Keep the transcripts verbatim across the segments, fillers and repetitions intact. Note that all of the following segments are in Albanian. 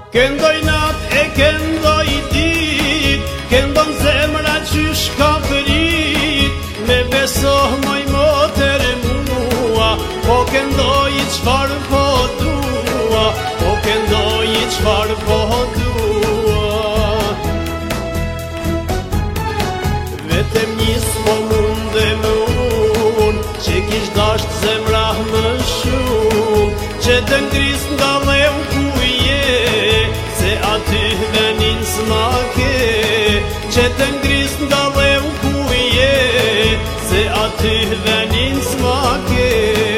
Këndoj nat e këndoj dit, këndon zemra qysh ka prit, me beso moj motër mua, po këndoj qfar po dua, po këndoj qfar po dua. Vetëm njës po mundem unë, që kish dasht zemra më shumë, që të ngris nga leu ku je, se aty venin s'ma ke, që të ngris nga leu ku je, se aty venin s'ma ke.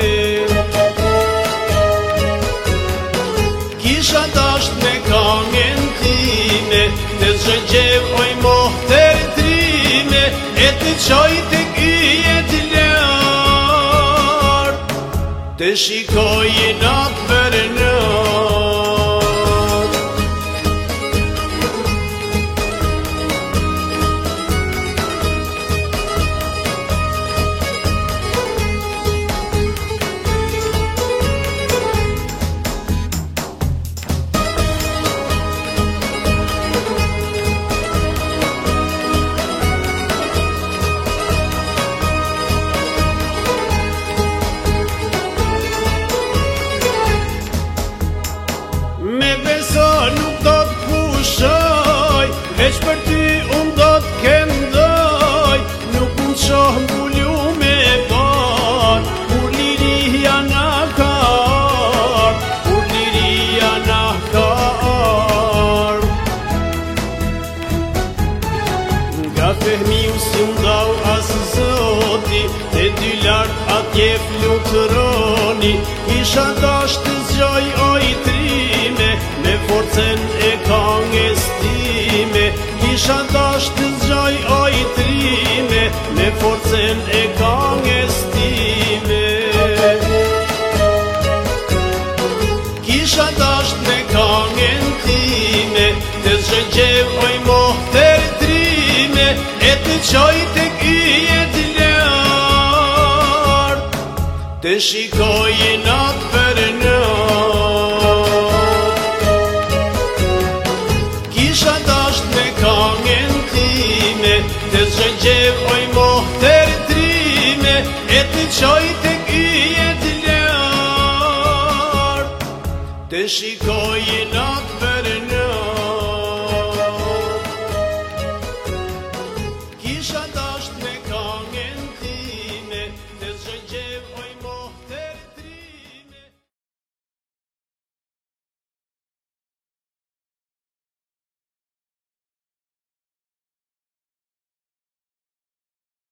Kisha dasht me kangen time, të zhëgjev oj mohtër trime, e të qoj të kyjet lart, të shikoj nat për nat. Me beso nuk do t'pushoj, veç për ty unë do t'kendoj, nuk unë qoh m'pullu me par, kur liria na ka ardh, kur liria na ka ardh. Nga fehmiu si m'dau as zoti, te dy lart atje fluturoni, isha dasht të zgjoj oj trime, me forcen e kanges time, kisha dasht të zgjoj oj trime, me forcen e kanges time. Kisha dasht me kangen time, të zhëgjev oj mohtër trime, e të qoj të kyjet lart, të shikoj nat për nat. Kisha dasht me kangen time, të zhëgjev oj mohtër trime, e të qoj të kyjet lart, të shikoj nat.